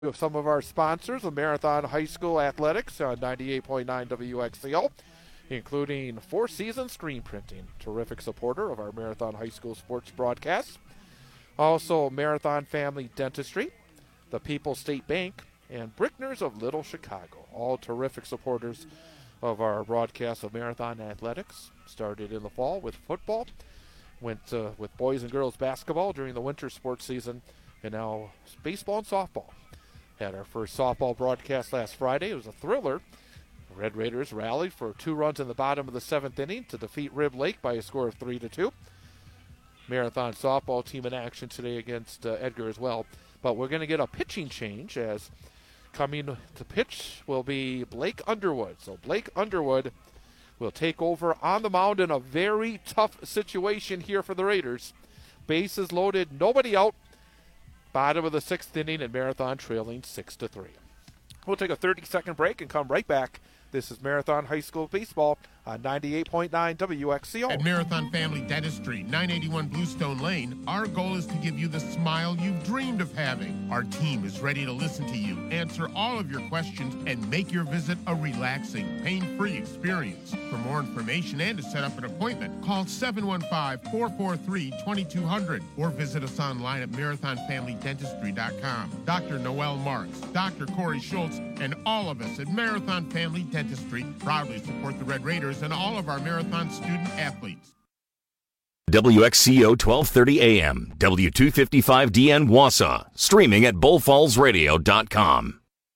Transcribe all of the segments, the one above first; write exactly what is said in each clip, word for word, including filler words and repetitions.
Of some of our sponsors of Marathon High School Athletics on ninety-eight point nine W X C O, including Four Seasons Screen Printing, terrific supporter of our Marathon High School sports broadcasts. Also, Marathon Family Dentistry, the People's State Bank, and Brickners of Little Chicago, all terrific supporters of our broadcast of Marathon Athletics. Started in the fall with football, went uh, with boys and girls basketball during the winter sports season, and now baseball and softball. Had our first softball broadcast last Friday. It was a thriller. The Red Raiders rallied for two runs in the bottom of the seventh inning to defeat Rib Lake by a score of three to two. Marathon softball team in action today against uh, Edgar as well. But we're going to get a pitching change, as coming to pitch will be Blake Underwood. So Blake Underwood will take over on the mound in a very tough situation here for the Raiders. Bases loaded, nobody out. Bottom of the sixth inning, and Marathon trailing six to three. We'll take a thirty-second break and come right back. This is Marathon High School Baseball on ninety-eight point nine W X C O. At Marathon Family Dentistry, nine eighty-one Bluestone Lane, our goal is to give you the smile you've dreamed of having. Our team is ready to listen to you, answer all of your questions, and make your visit a relaxing, pain-free experience. For more information and to set up an appointment, call seven one five, four four three, two two zero zero or visit us online at marathon family dentistry dot com. Doctor Noel Marks, Doctor Corey Schultz, and all of us at Marathon Family Dentistry proudly support the Red Raiders and all of our Marathon student athletes. W X C O twelve thirty A M, W two fifty-five D N Wausau, streaming at bull falls radio dot com.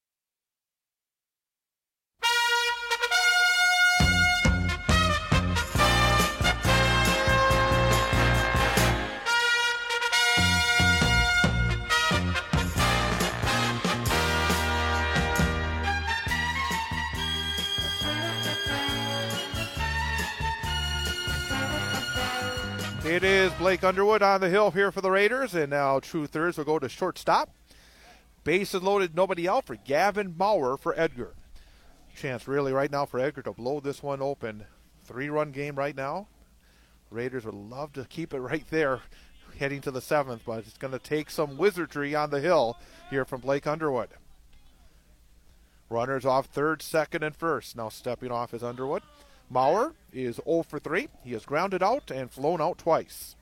It is Blake Underwood on the hill here for the Raiders, and now Truthers will go to shortstop. Bases loaded, nobody out for Gavin Maurer for Edgar. Chance really right now for Edgar to blow this one open. Three-run game right now. Raiders would love to keep it right there heading to the seventh, but it's going to take some wizardry on the hill here from Blake Underwood. Runners off third, second, and first. Now stepping off is Underwood. Maurer is zero for three. He has grounded out and flown out twice.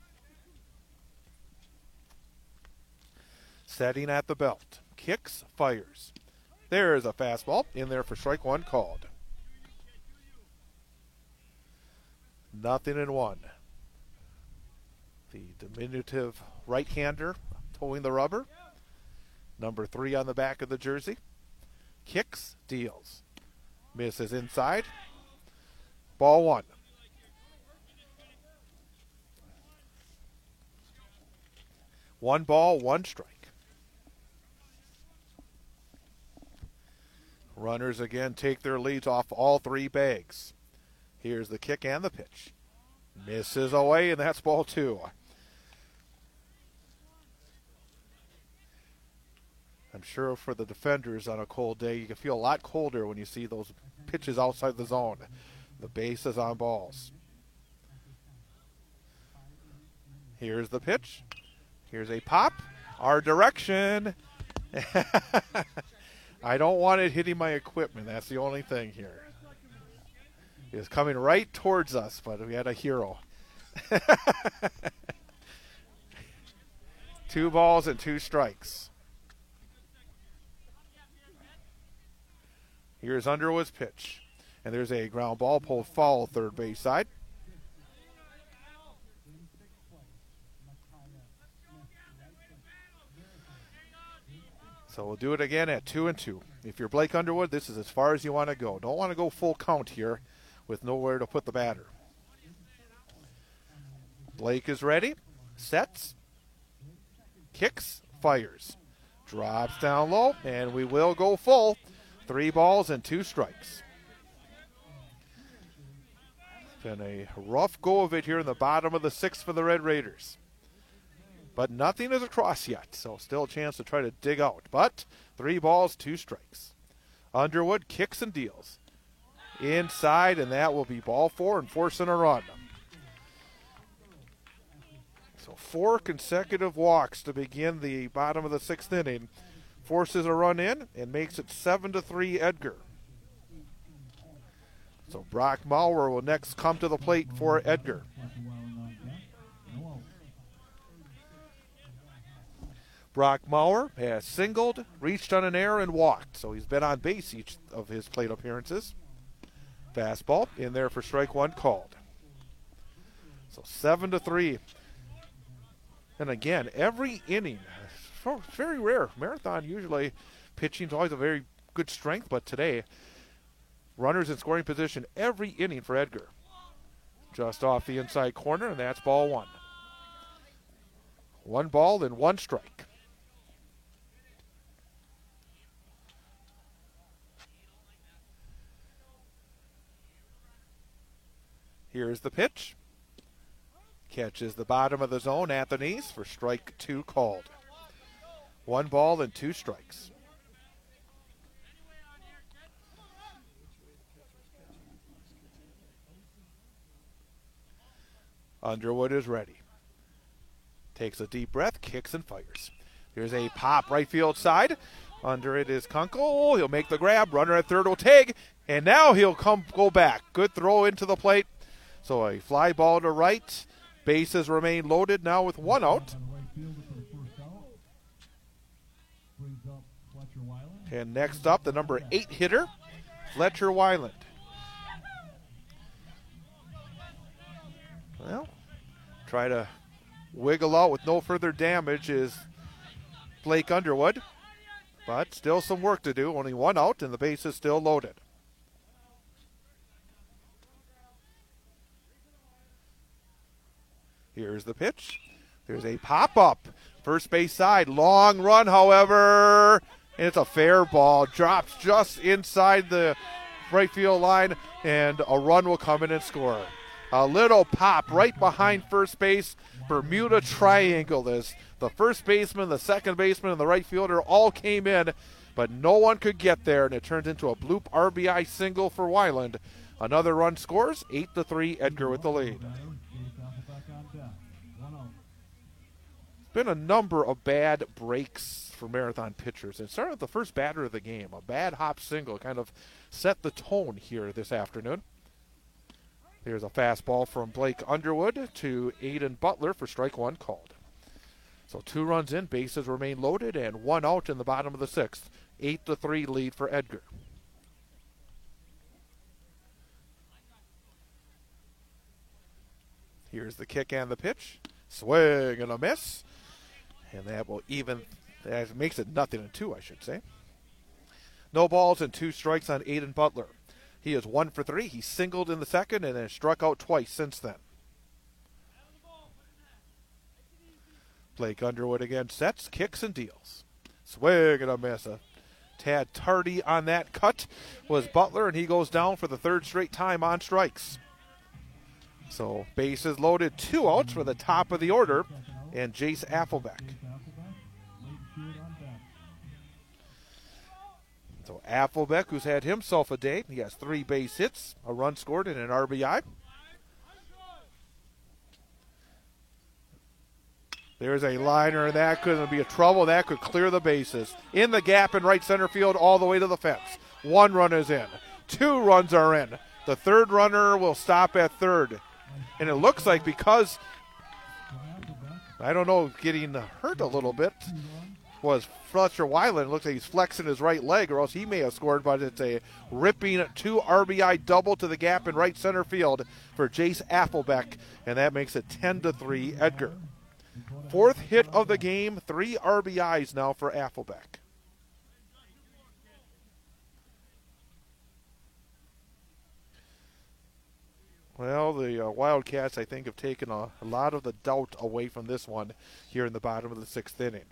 Setting at the belt. Kicks, fires. There is a fastball in there for strike one called. Nothing in one. The diminutive right-hander towing the rubber. Number three on the back of the jersey. Kicks, deals. Misses inside. Ball one. One ball, one strike. Runners again take their leads off all three bags. Here's the kick and the pitch. Misses away, and that's ball two. I'm sure for the defenders on a cold day, you can feel a lot colder when you see those pitches outside the zone. The base is on balls. Here's the pitch. Here's a pop. Our direction. I don't want it hitting my equipment. That's the only thing here. It's coming right towards us, but we had a hero. Two balls and two strikes. Here's Underwood's pitch. And there's a ground ball pulled foul third base side. So we'll do it again at two and two. If you're Blake Underwood, this is as far as you want to go. Don't want to go full count here with nowhere to put the batter. Blake is ready. Sets. Kicks. Fires. Drops down low. And we will go full. Three balls and two strikes. Been a rough go of it here in the bottom of the sixth for the Red Raiders. But nothing is across yet, so still a chance to try to dig out. But three balls, two strikes. Underwood kicks and deals. Inside, and that will be ball four and forcing a run. So four consecutive walks to begin the bottom of the sixth inning forces a run in and makes it seven to three Edgar. So Brock Maurer will next come to the plate for Edgar. Brock Maurer has singled, reached on an error, and walked. So he's been on base each of his plate appearances. Fastball in there for strike one called. So seven to three. And again, every inning, very rare. Marathon usually pitching is always a very good strength, but today, runners in scoring position every inning for Edgar. Just off the inside corner, and that's ball one. One ball and one strike. Here's the pitch. Catches the bottom of the zone at the knees for strike two called. One ball and two strikes. Underwood is ready. Takes a deep breath, kicks and fires. Here's a pop right field side. Under it is Kunkel. He'll make the grab. Runner at third will tag. And now he'll come go back. Good throw into the plate. So a fly ball to right. Bases remain loaded now with one out. And next up, the number eight hitter, Fletcher Weiland. Well, try to wiggle out with no further damage is Blake Underwood. But still some work to do. Only one out and the base is still loaded. Here's the pitch. There's a pop-up. First base side. Long run, however. And it's a fair ball. Drops just inside the right field line. And a run will come in and score. A little pop right behind first base. Bermuda Triangle. This. The first baseman, the second baseman, and the right fielder all came in. But no one could get there. And it turns into a bloop R B I single for Weiland. Another run scores. eight to three. Edgar with the lead. Been a number of bad breaks for Marathon pitchers. And started with the first batter of the game. A bad hop single kind of set the tone here this afternoon. Here's a fastball from Blake Underwood to Aiden Butler for strike one called. So two runs in, bases remain loaded, and one out in the bottom of the sixth. eight to three lead for Edgar. Here's the kick and the pitch. Swing and a miss. And that will even, that makes it nothing and two, I should say. No balls and two strikes on Aiden Butler. He is one for three. He singled in the second and then struck out twice since then. Blake Underwood again sets, kicks and deals. Swing and a miss. A tad tardy on that cut was Butler, and he goes down for the third straight time on strikes. So bases loaded, two outs for the top of the order, and Jace Affelbeck. So Affelbeck, who's had himself a day, he has three base hits, a run scored, and an R B I. There's a liner, and that couldn't be a trouble. That could clear the bases. In the gap in right center field all the way to the fence. One run is in. Two runs are in. The third runner will stop at third. And it looks like because, I don't know, getting hurt a little bit was Fletcher Weiland. Looks like he's flexing his right leg, or else he may have scored, but it's a ripping two R B I double to the gap in right center field for Jace Affelbeck, and that makes it ten to three Edgar. Fourth hit of the game, three R B Is now for Affelbeck. Well, the uh, Wildcats, I think, have taken a, a lot of the doubt away from this one here in the bottom of the sixth inning.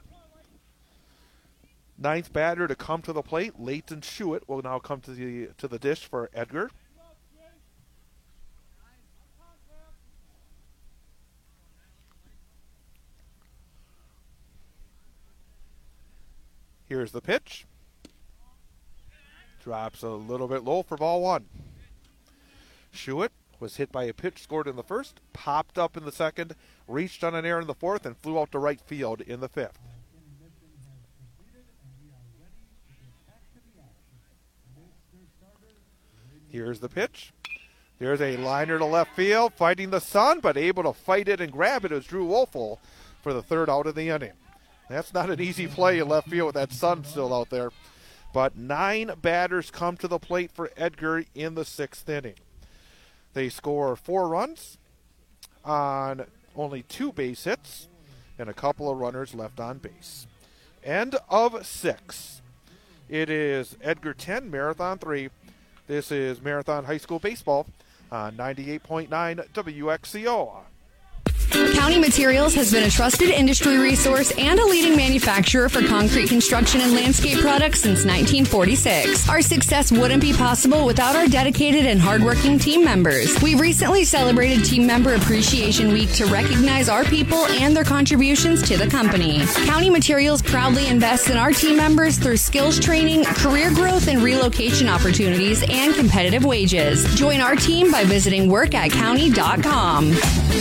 Ninth batter to come to the plate, Leighton Schuett will now come to the to the dish for Edgar. Here's the pitch. Drops a little bit low for ball one. Schuett was hit by a pitch scored in the first, popped up in the second, reached on an error in the fourth, and flew out to right field in the fifth. Here's the pitch. There's a liner to left field, fighting the sun, but able to fight it and grab it is Drew Wolfel for the third out of the inning. That's not an easy play in left field with that sun still out there. But nine batters come to the plate for Edgar in the sixth inning. They score four runs on only two base hits and a couple of runners left on base. End of six. It is Edgar ten, Marathon three. This is Marathon High School Baseball on ninety-eight point nine W X C O. County Materials has been a trusted industry resource and a leading manufacturer for concrete construction and landscape products since nineteen forty-six. Our success wouldn't be possible without our dedicated and hardworking team members. We recently celebrated Team Member Appreciation Week to recognize our people and their contributions to the company. County Materials proudly invests in our team members through skills training, career growth and relocation opportunities, and competitive wages. Join our team by visiting work at county dot com.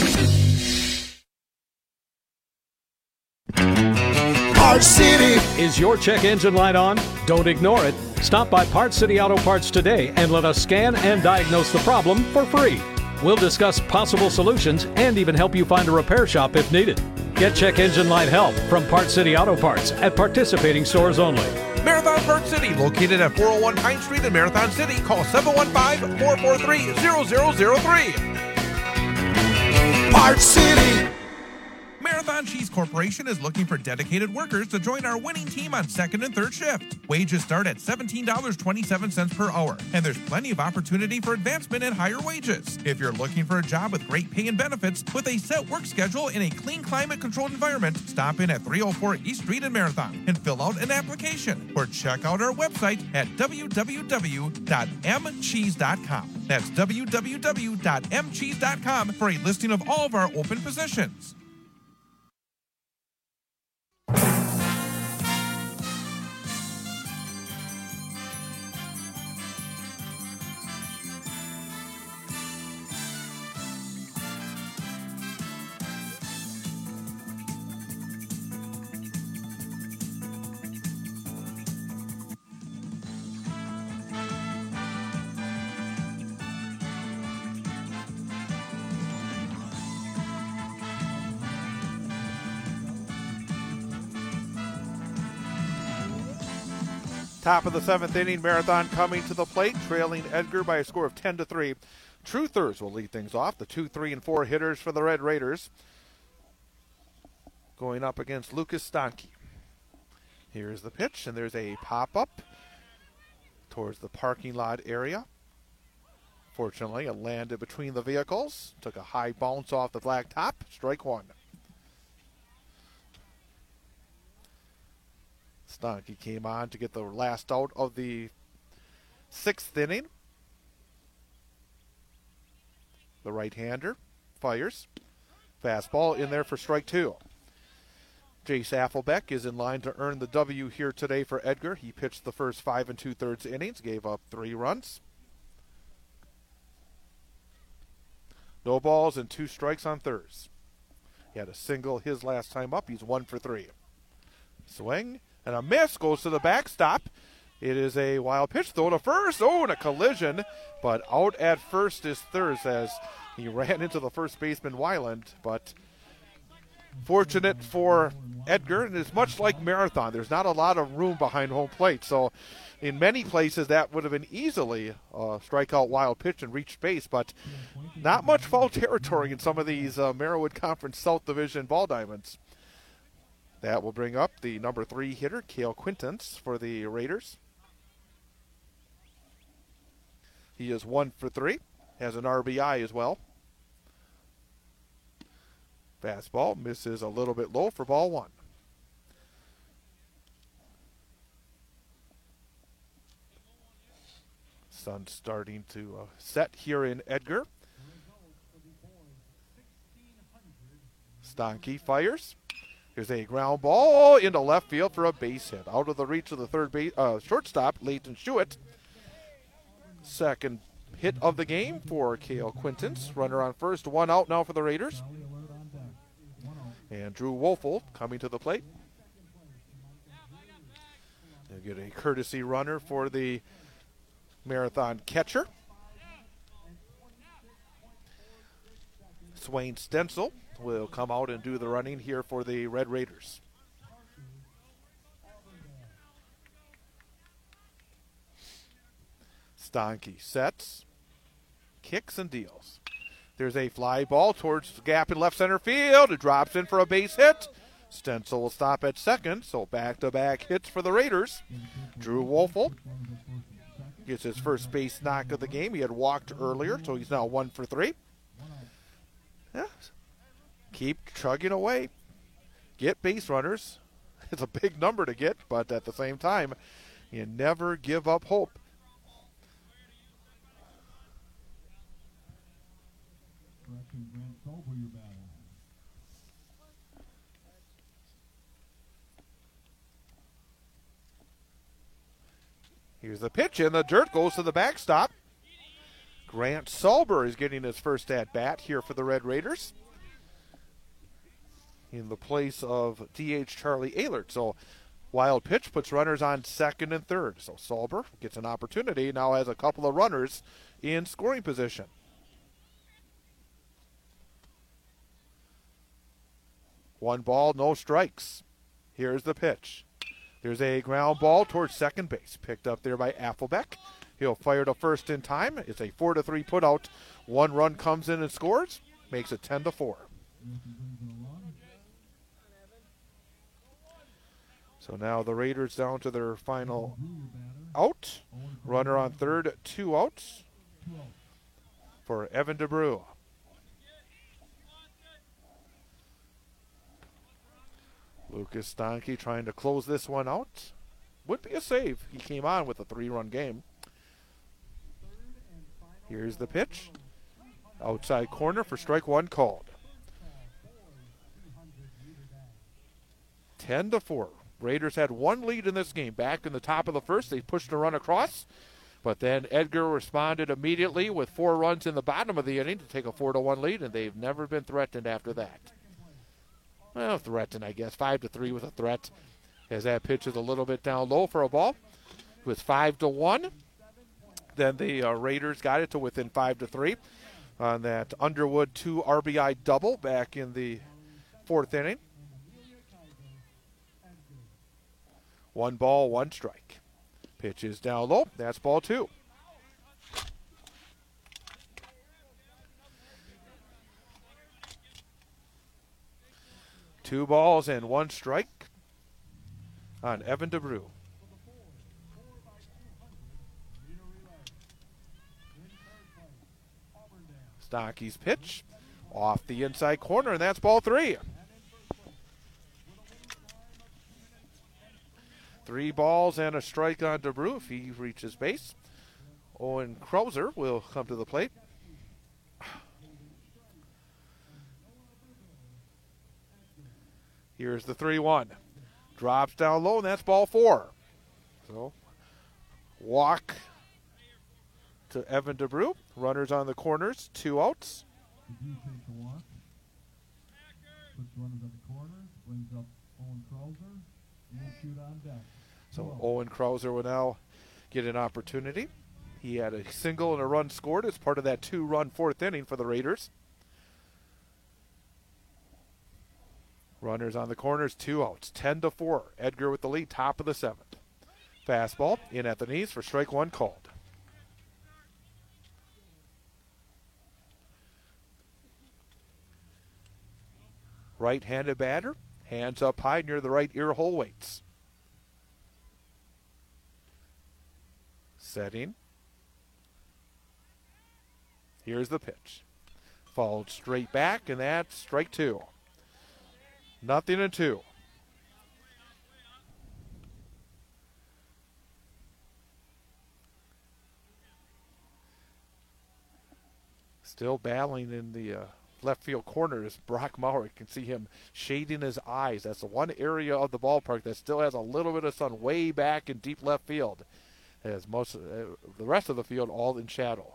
Parts City. Is your check engine light on? Don't ignore it. Stop by Parts City Auto Parts today and let us scan and diagnose the problem for free. We'll discuss possible solutions and even help you find a repair shop if needed. Get check engine light help from Parts City Auto Parts at participating stores only. Marathon Parts City, located at four oh one Pine Street in Marathon City. Call seven one five, four four three, zero zero zero three. Parts City. Marathon Cheese Corporation is looking for dedicated workers to join our winning team on second and third shift. Wages start at seventeen dollars and twenty-seven cents per hour, and there's plenty of opportunity for advancement and higher wages. If you're looking for a job with great pay and benefits with a set work schedule in a clean climate-controlled environment, stop in at three oh four East Street in Marathon and fill out an application, or check out our website at w w w dot m cheese dot com. That's w w w dot m cheese dot com for a listing of all of our open positions. Top of the seventh inning, Marathon coming to the plate, trailing Edgar by a score of ten to three. Truthers will lead things off. The two, three, and four hitters for the Red Raiders going up against Lucas Stanke. Here's the pitch, and there's a pop-up towards the parking lot area. Fortunately, it landed between the vehicles. Took a high bounce off the black top. Strike one. Stanke came on to get the last out of the sixth inning. The right-hander fires. Fastball in there for strike two. Jace Affelbeck is in line to earn the W here today for Edgar. He pitched the first five and two-thirds innings, gave up three runs. No balls and two strikes on thirds. He had a single his last time up. He's one for three. Swing. And a miss, goes to the backstop. It is a wild pitch, throw to first. Oh, and a collision. But out at first is Thurs as he ran into the first baseman, Weiland. But fortunate for Edgar, and it's much like Marathon. There's not a lot of room behind home plate. So in many places that would have been easily a strikeout wild pitch and reached base. But not much foul territory in some of these uh, Merriwood Conference South Division ball diamonds. That will bring up the number three hitter, Cale Quintance, for the Raiders. He is one for three, has an R B I as well. Fastball misses a little bit low for ball one. Sun starting to uh, set here in Edgar. Stanke fires. Here's a ground ball into left field for a base hit. Out of the reach of the third base, uh, shortstop, Leighton Schuett. Second hit of the game for Cale Quintance. Runner on first, one out now for the Raiders. And Drew Wolfel coming to the plate. They'll get a courtesy runner for the Marathon catcher. Swain Stencil will come out and do the running here for the Red Raiders. Stanky sets, kicks and deals. There's a fly ball towards the gap in left center field. It drops in for a base hit. Stencil will stop at second, so back-to-back hits for the Raiders. Drew Wolfel gets his first base knock of the game. He had walked earlier, so he's now one for three. Yeah. Keep chugging away. Get base runners. It's a big number to get, but at the same time, you never give up hope. Here's the pitch, and the dirt goes to the backstop. Grant Salber is getting his first at-bat here for the Red Raiders in the place of D H Charlie Ehlert. So wild pitch puts runners on second and third. So Salber gets an opportunity, now has a couple of runners in scoring position. One ball, no strikes. Here's the pitch. There's a ground ball towards second base, picked up there by Affelbeck. He'll fire to first in time. It's a four to three put out. One run comes in and scores, makes it ten to four. So now the Raiders down to their final out. Runner on third, two outs for Evan DeBrew. Lucas Stanky trying to close this one out. Would be a save. He came on with a three-run game. Here's the pitch. Outside corner for strike one called. ten to four. Raiders had one lead in this game. Back in the top of the first, they pushed a run across. But then Edgar responded immediately with four runs in the bottom of the inning to take a four to one lead, and they've never been threatened after that. Well, threatened, I guess. Five to three with a threat, as that pitch is a little bit down low for a ball. It was five to one. Then the uh, Raiders got it to within five to three on that Underwood two R B I double back in the fourth inning. One ball, one strike. Pitch is down low. That's ball two. Two balls and one strike on Evan DeBrew. Stanky's pitch off the inside corner, and that's ball three. Three balls and a strike on DeBrew if he reaches base. Owen Krauser will come to the plate. Here's the three one. Drops down low, and that's ball four. So, walk to Evan DeBrew. Runners on the corners, two outs. DeBrew takes a walk. Puts runners on the corners, brings up Owen Krauser, and shoot on deck. So Owen Krauser will now get an opportunity. He had a single and a run scored as part of that two-run fourth inning for the Raiders. Runners on the corners, two outs, ten to four. Edgar with the lead, top of the seventh. Fastball in at the knees for strike one called. Right-handed batter, hands up high near the right ear hole, waits. Setting. Here's the pitch. Followed straight back, and that's strike two. Nothing and two. Still battling in the uh, left field corner is Brock Maurer. You can see him shading his eyes. That's the one area of the ballpark that still has a little bit of sun way back in deep left field. As most of, uh, the rest of the field all in shadow.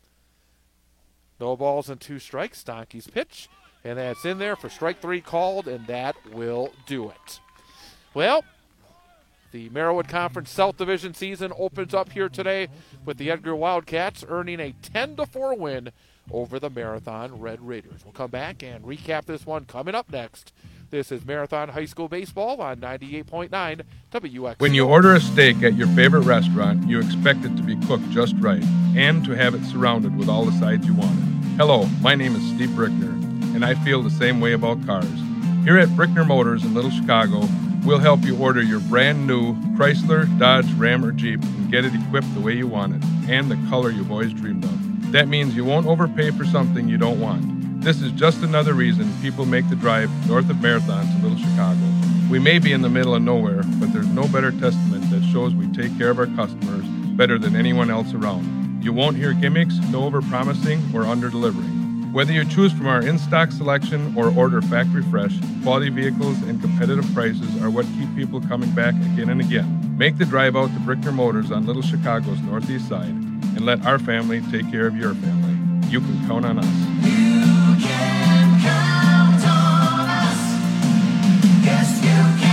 No balls and two strikes. Stanky's pitch. And that's in there for strike three called, and that will do it. Well, the Merriwood Conference South Division season opens up here today with the Edgar Wildcats earning a ten to four win over the Marathon Red Raiders. We'll come back and recap this one coming up next. This is Marathon High School Baseball on ninety-eight point nine W X. When you order a steak at your favorite restaurant, you expect it to be cooked just right and to have it surrounded with all the sides you want. Hello, my name is Steve Brickner, and I feel the same way about cars. Here at Brickner Motors in Little Chicago, we'll help you order your brand new Chrysler, Dodge, Ram, or Jeep and get it equipped the way you want it and the color you've always dreamed of. That means you won't overpay for something you don't want. This is just another reason people make the drive north of Marathon to Little Chicago. We may be in the middle of nowhere, but there's no better testament that shows we take care of our customers better than anyone else around. You won't hear gimmicks, no over-promising or under-delivering. Whether you choose from our in-stock selection or order factory fresh, quality vehicles and competitive prices are what keep people coming back again and again. Make the drive out to Brickner Motors on Little Chicago's northeast side and let our family take care of your family. You can count on us. You can count on us. Yes, you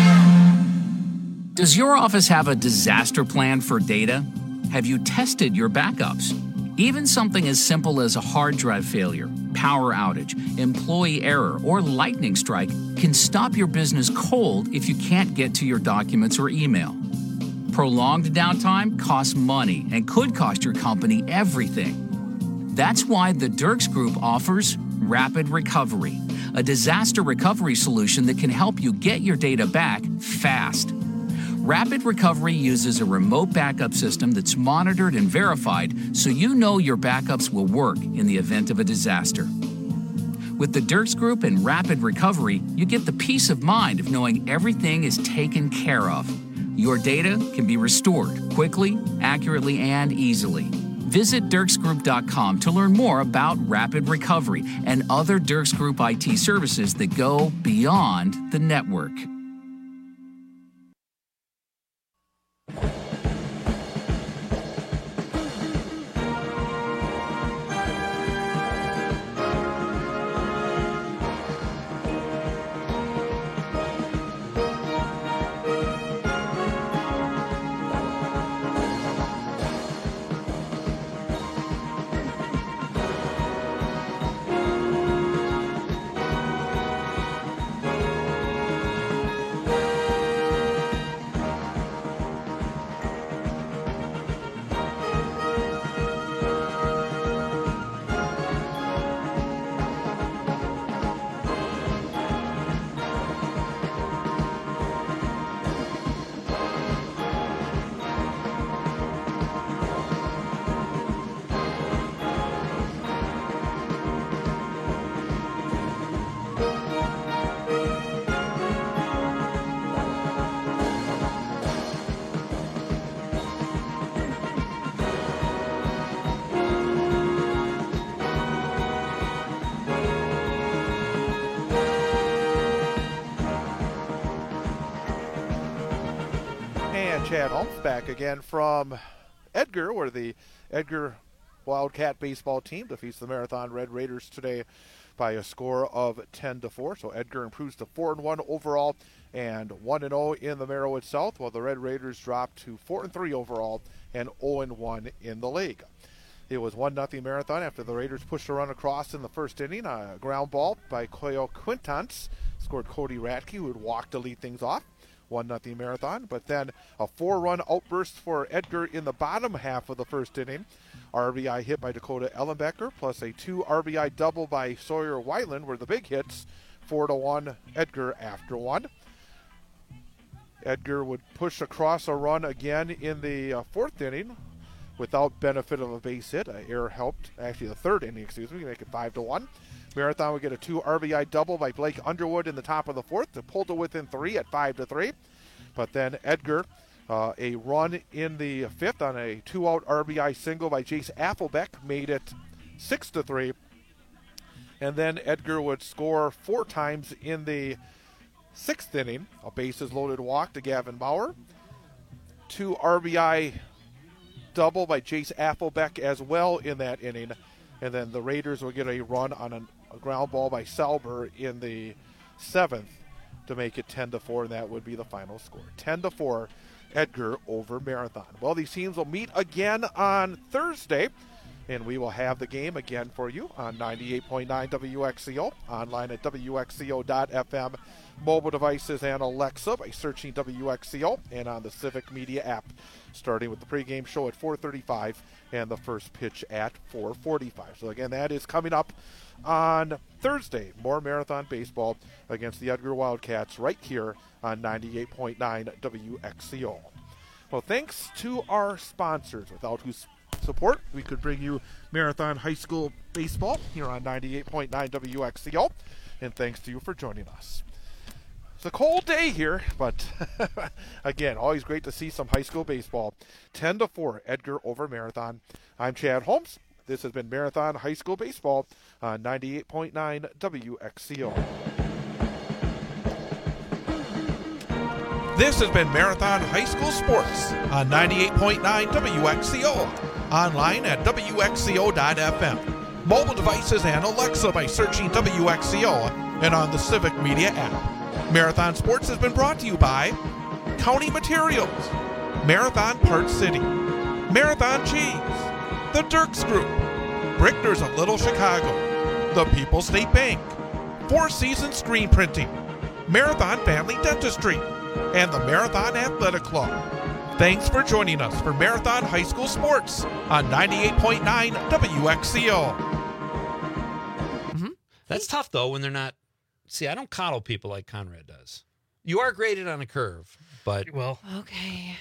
can. Does your office have a disaster plan for data? Have you tested your backups? Even something as simple as a hard drive failure, power outage, employee error, or lightning strike can stop your business cold if you can't get to your documents or email. Prolonged downtime costs money and could cost your company everything. That's why the Dirks Group offers Rapid Recovery, a disaster recovery solution that can help you get your data back fast. Rapid Recovery uses a remote backup system that's monitored and verified so you know your backups will work in the event of a disaster. With the Dirks Group and Rapid Recovery, you get the peace of mind of knowing everything is taken care of. Your data can be restored quickly, accurately, and easily. Visit dirks group dot com to learn more about Rapid Recovery and other Dirks Group I T services that go beyond the network. Chad Holmes back again from Edgar, where the Edgar Wildcat baseball team defeats the Marathon Red Raiders today by a score of ten to four. So Edgar improves to four and one overall and one and oh in the Merowith South, while the Red Raiders drop to four and three overall and oh and one in the league. It was one nothing Marathon after the Raiders pushed a run across in the first inning. A ground ball by Coyo Quintance scored Cody Ratke, who would walk to lead things off. one nothing Marathon, but then a four-run outburst for Edgar in the bottom half of the first inning. R B I hit by Dakota Ellenbecker, plus a two R B I double by Sawyer Whiteland were the big hits. Four to one, Edgar after one. Edgar would push across a run again in the uh, fourth inning without benefit of a base hit. Uh, error helped, actually the third inning, excuse me, make it five to one. Marathon would get a two R B I double by Blake Underwood in the top of the fourth to pull to within three at five to three. But then Edgar, uh, a run in the fifth on a two-out R B I single by Jace Affelbeck made it six to three. And then Edgar would score four times in the sixth inning. A bases-loaded walk to Gavin Bauer. Two R B I double by Jace Affelbeck as well in that inning. And then the Raiders will get a run on a, a ground ball by Sauber in the seventh to make it ten to four, and that would be the final score. ten to four, Edgar over Marathon. Well, these teams will meet again on Thursday, and we will have the game again for you on ninety-eight point nine W X C O, online at W X C O dot F M, mobile devices and Alexa by searching W X C O, and on the Civic Media app, starting with the pregame show at four thirty-five and the first pitch at four forty-five. So again, that is coming up on Thursday. More Marathon baseball against the Edgar Wildcats right here on ninety-eight point nine W X C O. Well, thanks to our sponsors, without whose support we could bring you Marathon High School baseball here on ninety-eight point nine W X C O, and thanks to you for joining us. It's a cold day here, but again, always great to see some high school baseball. ten to four, Edgar over Marathon. I'm Chad Holmes. This has been Marathon High School Baseball on ninety-eight point nine W X C O. This has been Marathon High School Sports on ninety-eight point nine W X C O, online at W X C O dot F M, mobile devices and Alexa by searching W X C O, and on the Civic Media app. Marathon Sports has been brought to you by County Materials, Marathon Parts City, Marathon Cheese, The Dirks Group, Brickner's of Little Chicago, the People's State Bank, Four Seasons Screen Printing, Marathon Family Dentistry, and the Marathon Athletic Club. Thanks for joining us for Marathon High School Sports on ninety-eight point nine W X C O. Mm-hmm. That's tough, though, when they're not... See, I don't coddle people like Conrad does. You are graded on a curve, but... Well... Okay.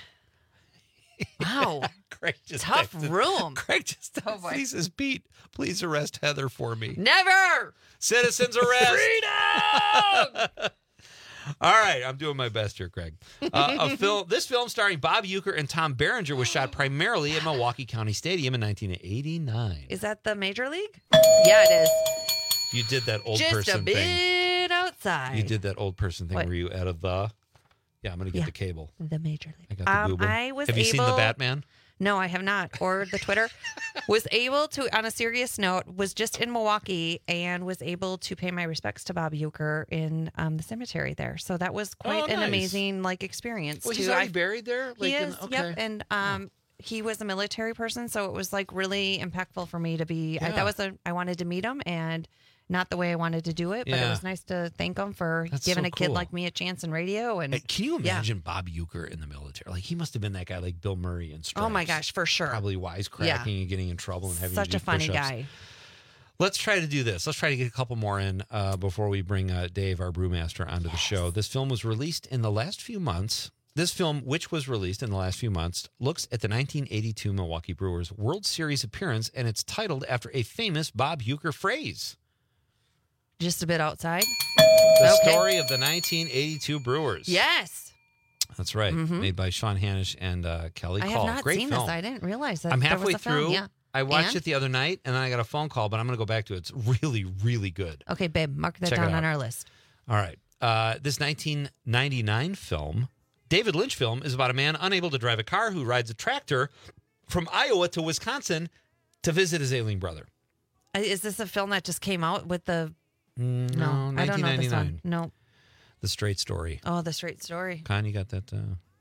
Wow. Craig just Tough texted, room. Craig just Oh, boy. he says, Pete, please arrest Heather for me. Never! Citizens arrest. Freedom! All right, I'm doing my best here, Craig. Uh, a film. This film starring Bob Uecker and Tom Berenger was shot primarily at Milwaukee County Stadium in nineteen eighty-nine. Is that the Major League? Yeah, it is. You did that old Just person a bit thing. outside. You did that old person thing What? where you out of the... Yeah, I'm going to get Yeah. the cable. The Major League. I got the Um, Google. I was Have you seen able- The Batman? No, I have not. Or the Twitter. Was able to, on a serious note, was just in Milwaukee and was able to pay my respects to Bob Uecker in um, the cemetery there. So that was quite Oh, an nice. amazing like experience. Well, too. he's already I- buried there? Like he in- is, okay. yep. And um, he was a military person, so it was like really impactful for me to be. I, Yeah. that was a. I wanted to meet him, and not the way I wanted to do it, but it Yeah. was nice to thank him for That's giving so a kid cool. like me a chance in radio. And Hey, can you yeah. imagine Bob Uecker in the military? Like, he must have been that guy like Bill Murray in Stripes. Oh my gosh, for sure. Probably wisecracking Yeah. and getting in trouble and having Such to do a funny push-ups. guy. Let's try to do this. Let's try to get a couple more in uh, before we bring uh, Dave, our brewmaster, onto the show. This film was released in the last few months. This film, which was released in the last few months, looks at the nineteen eighty-two Milwaukee Brewers World Series appearance, and it's titled after a famous Bob Uecker phrase. Just a bit outside. The Okay. story of the nineteen eighty-two Brewers. Yes. That's right. Mhm. Made by Sean Hanish and uh, Kelly I Call. have not Great seen film. this. I didn't realize that I'm there halfway was a film. through. Yeah. I watched And? it the other night, and then I got a phone call, but I'm going to go back to it. It's really, really good. Okay, babe, mark that Check it down on out. our list. All right. Uh, this nineteen ninety-nine film, David Lynch film, is about a man unable to drive a car who rides a tractor from Iowa to Wisconsin to visit his ailing brother. Uh, Is this a film that just came out with the? Mm, No, no, I don't know this one. nineteen ninety-nine. No. The Straight Story. Oh, the straight story. Con, you got that? Uh...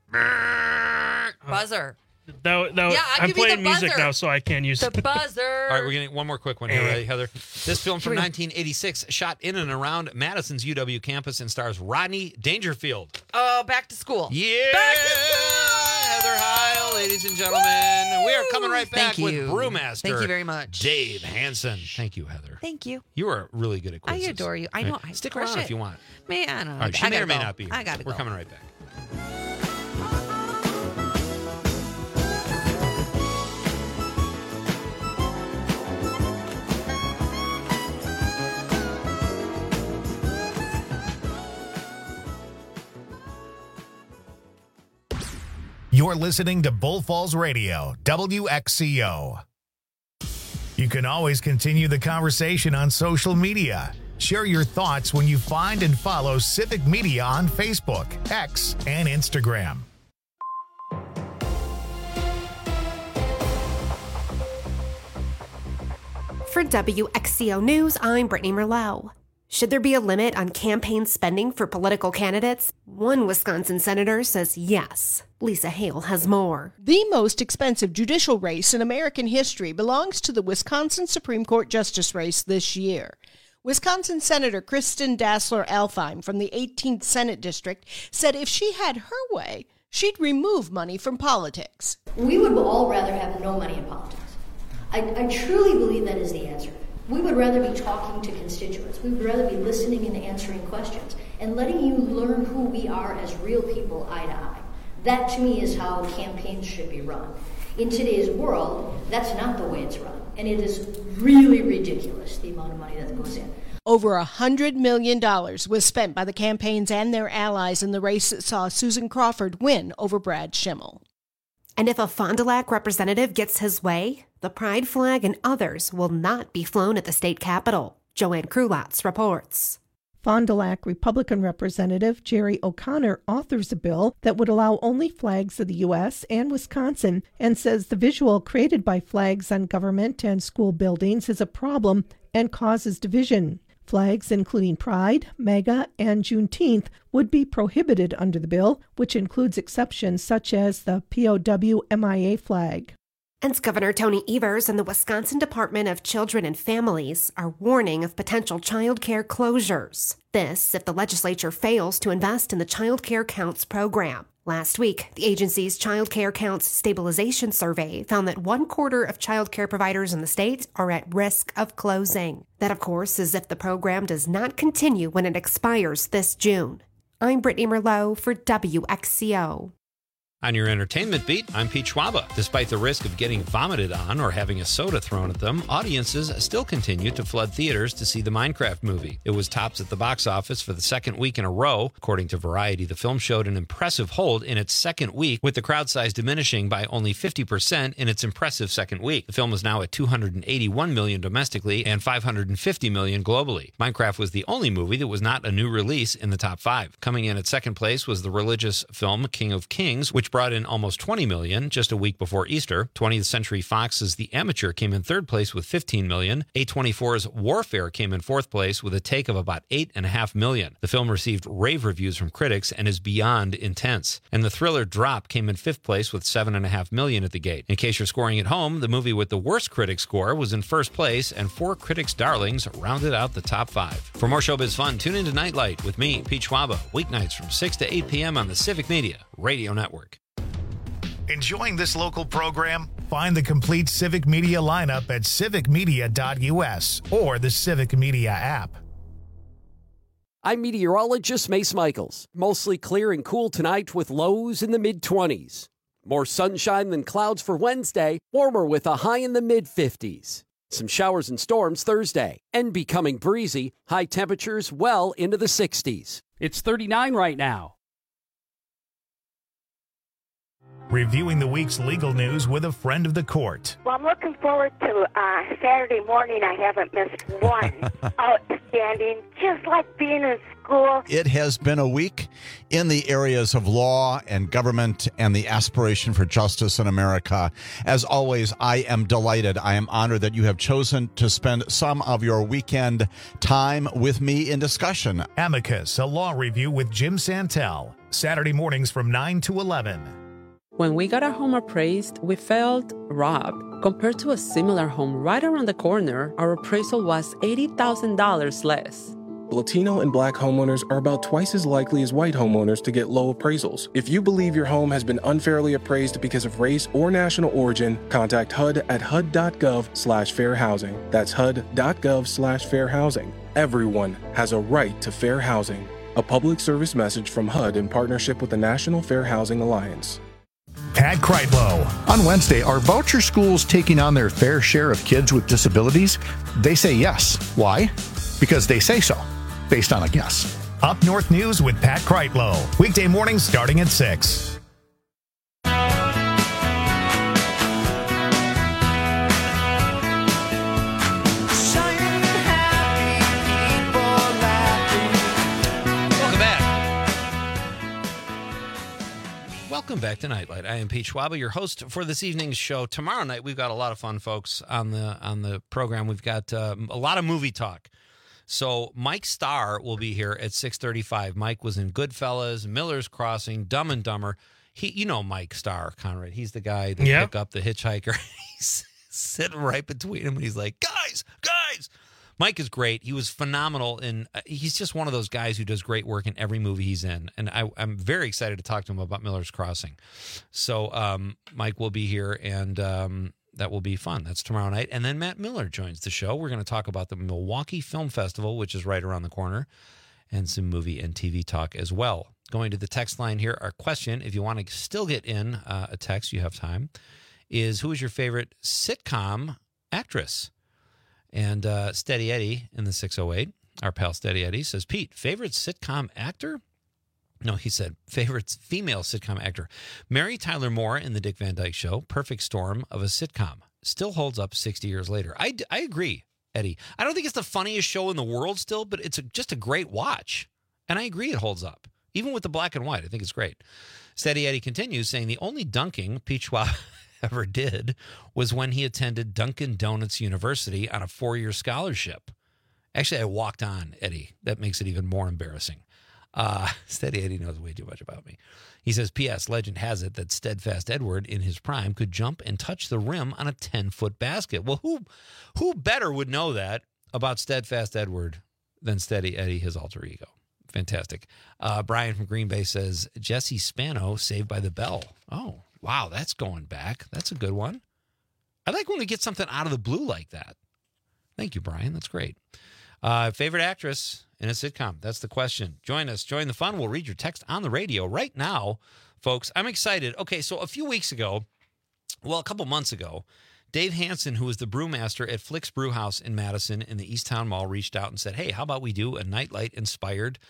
Buzzer. That, that, Yeah, I I'm give you the playing music buzzer. now, so I can't use The it. buzzer. All right, we're getting one more quick one here, Eh. ready, Heather? This film from Here we go. nineteen eighty-six, shot in and around Madison's U W campus, and stars Rodney Dangerfield. Oh, back to school. Yeah, Back to school. Heather Heil, ladies and gentlemen. We are coming right back Thank with you. Brewmaster. Thank you very much. Dave Hansen. Thank you, Heather. Thank you. You are really good at I quizzes. adore you. I All know. right, I Stick crush around it. if you want. May I don't know. All right, she I may or gotta may go. not be here. I gotta We're go. coming right back. You're listening to Bull Falls Radio, W X C O. You can always continue the conversation on social media. Share your thoughts when you find and follow Civic Media on Facebook, X, and Instagram. For W X C O News, I'm Brittany Merlot. Should there be a limit on campaign spending for political candidates? One Wisconsin senator says yes. Lisa Hale has more. The most expensive judicial race in American history belongs to the Wisconsin Supreme Court justice race this year. Wisconsin Senator Kristen Dassler-Alfheim from the eighteenth Senate District said if she had her way, she'd remove money from politics. We would all rather have no money in politics. I, I truly believe that is the answer. We would rather be talking to constituents. We would rather be listening and answering questions and letting you learn who we are as real people eye to eye. That, to me, is how campaigns should be run. In today's world, that's not the way it's run. And it is really ridiculous, the amount of money that goes in. Over one hundred million dollars was spent by the campaigns and their allies in the race that saw Susan Crawford win over Brad Schimmel. And if a Fond du Lac representative gets his way, the pride flag and others will not be flown at the state capitol. Joanne Krulotz reports. Fond du Lac Republican Representative Jerry O'Connor authors a bill that would allow only flags of the U S and Wisconsin and says the visual created by flags on government and school buildings is a problem and causes division. Flags including Pride, MAGA, and Juneteenth would be prohibited under the bill, which includes exceptions such as the P O W M I A flag. And Governor Tony Evers and the Wisconsin Department of Children and Families are warning of potential child care closures. This if the legislature fails to invest in the Child Care Counts program. Last week, the agency's Child Care Counts Stabilization Survey found that one quarter of child care providers in the state are at risk of closing. That, of course, is if the program does not continue when it expires this June. I'm Brittany Merlot for W X C O. On your entertainment beat, I'm Pete Schwaba. Despite the risk of getting vomited on or having a soda thrown at them, audiences still continue to flood theaters to see the Minecraft movie. It was tops at the box office for the second week in a row. According to Variety, the film showed an impressive hold in its second week, with the crowd size diminishing by only fifty percent in its impressive second week. The film is now at two hundred eighty-one million dollars domestically and five hundred fifty million dollars globally. Minecraft was the only movie that was not a new release in the top five. Coming in at second place was the religious film King of Kings, which brought in almost twenty million dollars just a week before Easter. twentieth Century Fox's The Amateur came in third place with fifteen million dollars. A twenty-four's Warfare came in fourth place with a take of about eight point five million dollars. The film received rave reviews from critics and is beyond intense. And the thriller Drop came in fifth place with seven point five million dollars at the gate. In case you're scoring at home, the movie with the worst critic score was in first place, and four critics' darlings rounded out the top five. For more showbiz fun, tune into Nightlight with me, Pete Schwaba, weeknights from six to eight p.m. on the Civic Media Radio Network. Enjoying this local program? Find the complete Civic Media lineup at civic media dot u s or the Civic Media app. I'm meteorologist Mace Michaels. Mostly clear and cool tonight with lows in the mid-twenties. More sunshine than clouds for Wednesday, warmer with a high in the mid-fifties. Some showers and storms Thursday, and becoming breezy, high temperatures well into the sixties. It's thirty-nine right now. Reviewing the week's legal news with a friend of the court. Well, I'm looking forward to uh, Saturday morning. I haven't missed one. Outstanding, just like being in school. It has been a week in the areas of law and government and the aspiration for justice in America. As always, I am delighted. I am honored that you have chosen to spend some of your weekend time with me in discussion. Amicus, a law review with Jim Santel. Saturday mornings from nine to eleven. When we got our home appraised, we felt robbed. Compared to a similar home right around the corner, our appraisal was eighty thousand dollars less. Latino and Black homeowners are about twice as likely as white homeowners to get low appraisals. If you believe your home has been unfairly appraised because of race or national origin, contact H U D at H U D dot gov slash fair housing. That's H U D dot gov slash fair housing. Everyone has a right to fair housing. A public service message from H U D in partnership with the National Fair Housing Alliance. Pat Kreitlow. On Wednesday, are voucher schools taking on their fair share of kids with disabilities? They say yes. Why? Because they say so, based on a guess. Up North News with Pat Kreitlow. Weekday mornings starting at six. Welcome back to Nightlight. I am Pete Schwaba, your host for this evening's show. Tomorrow night, we've got a lot of fun folks on the on the program. We've got uh, a lot of movie talk So Mike Starr will be here at six thirty-five. Mike was in Goodfellas, Miller's Crossing, Dumb and Dumber. He, you know Mike Starr, Conrad. He's the guy that Yep. pick up the hitchhiker. He's sitting right between him, and he's like, guys, guys. Mike is great. He was phenomenal, and uh, he's just one of those guys who does great work in every movie he's in. And I, I'm very excited to talk to him about Miller's Crossing. So um, Mike will be here, and um, that will be fun. That's tomorrow night. And then Matt Miller joins the show. We're going to talk about the Milwaukee Film Festival, which is right around the corner, and some movie and T V talk as well. Going to the text line here, our question, if you want to still get in uh, a text, you have time, is who is your favorite sitcom actress? And uh, Steady Eddie in the six oh eight, our pal Steady Eddie, says, Pete, favorite sitcom actor? No, he said, favorite female sitcom actor. Mary Tyler Moore in The Dick Van Dyke Show, perfect storm of a sitcom. Still holds up sixty years later. I, I agree, Eddie. I don't think it's the funniest show in the world still, but it's a, just a great watch. And I agree it holds up. Even with the black and white, I think it's great. Steady Eddie continues, saying the only dunking Pete Schwab ever did was when he attended Dunkin' Donuts University on a four-year scholarship. Actually, I walked on, Eddie. That makes it even more embarrassing. Uh, Steady Eddie knows way too much about me. He says, P S. Legend has it that Steadfast Edward in his prime could jump and touch the rim on a ten-foot basket. Well, who who better would know that about Steadfast Edward than Steady Eddie, his alter ego? Fantastic. Uh, Brian from Green Bay says, Jesse Spano, Saved by the Bell. Oh, wow, that's going back. That's a good one. I like when we get something out of the blue like that. Thank you, Brian. That's great. Uh, favorite actress in a sitcom? That's the question. Join us. Join the fun. We'll read your text on the radio right now, folks. I'm excited. Okay, so a few weeks ago, well, a couple months ago, Dave Hansen, who was the brewmaster at Flick's Brewhouse in Madison in the Easttown Mall, reached out and said, hey, how about we do a Nightlight-inspired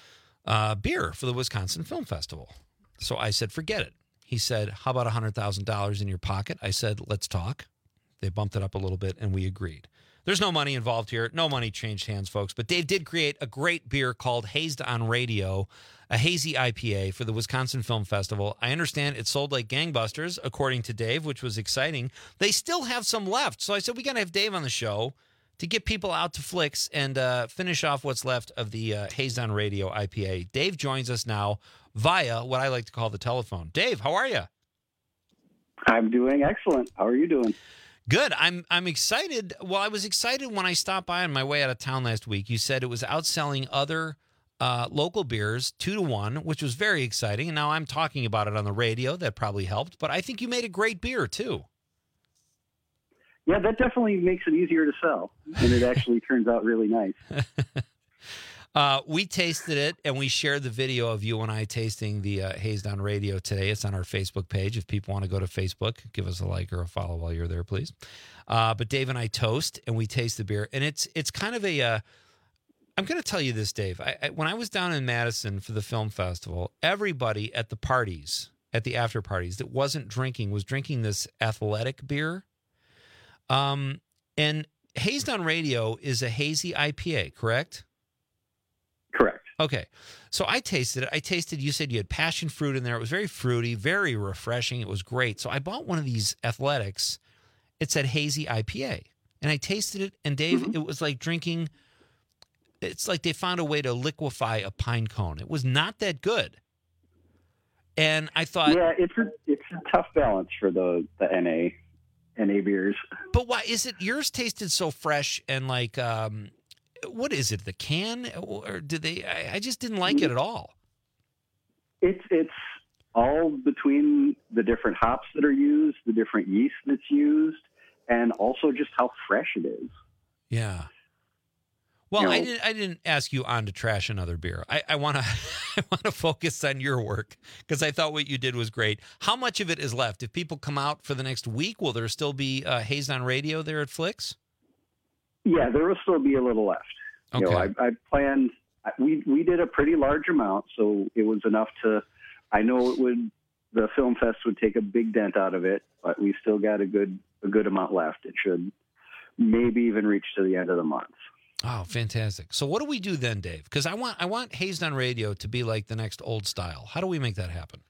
uh, beer for the Wisconsin Film Festival? So I said, forget it. He said, how about one hundred thousand dollars in your pocket? I said, let's talk. They bumped it up a little bit, and we agreed. There's no money involved here. No money changed hands, folks. But Dave did create a great beer called Hazed on Radio, a hazy I P A for the Wisconsin Film Festival. I understand it sold like gangbusters, according to Dave, which was exciting. They still have some left. So I said, we got to have Dave on the show to get people out to Flicks and uh, finish off what's left of the uh, Hazed on Radio I P A. Dave joins us now via what I like to call the telephone. Dave, how are you? I'm doing excellent. How are you doing? Good. I'm I'm excited. Well, I was excited when I stopped by on my way out of town last week. You said it was outselling other uh, local beers two to one, which was very exciting. And now I'm talking about it on the radio. That probably helped. But I think you made a great beer, too. Yeah, that definitely makes it easier to sell. And it actually turns out really nice. Uh, we tasted it, and we shared the video of you and I tasting the uh, Hazed on Radio today. It's on our Facebook page. If people want to go to Facebook, give us a like or a follow while you're there, please. Uh, but Dave and I toast, and we taste the beer. And it's it's kind of a uh, – I'm going to tell you this, Dave. I, I, when I was down in Madison for the film festival, everybody at the parties, at the after parties that wasn't drinking was drinking this athletic beer. Um, and Hazed on Radio is a hazy I P A, correct? Correct. Okay. So I tasted it. I tasted, you said you had passion fruit in there. It was very fruity, very refreshing. It was great. So I bought one of these athletics. It said hazy I P A. And I tasted it. And Dave, mm-hmm. it was like drinking, it's like they found a way to liquefy a pine cone. It was not that good. And I thought. Yeah, it's a, it's a tough balance for the, the N A, N A beers. But why is it yours tasted so fresh and like, um, what is it? The can, or did they? I, I just didn't like it at all. It's it's all between the different hops that are used, the different yeast that's used, and also just how fresh it is. Yeah. Well, You know, I didn't. I didn't ask you on to trash another beer. I want to. I want to focus on your work because I thought what you did was great. How much of it is left? If people come out for the next week, will there still be uh, Hazed on Radio there at Flicks? Yeah, there will still be a little left. Okay. You know, I, I planned. We we did a pretty large amount, so it was enough to. I know it would. The film fest would take a big dent out of it, but we still got a good a good amount left. It should maybe even reach to the end of the month. Oh, fantastic! So what do we do then, Dave? Because I want I want Hazed on Radio to be like the next Old Style. How do we make that happen?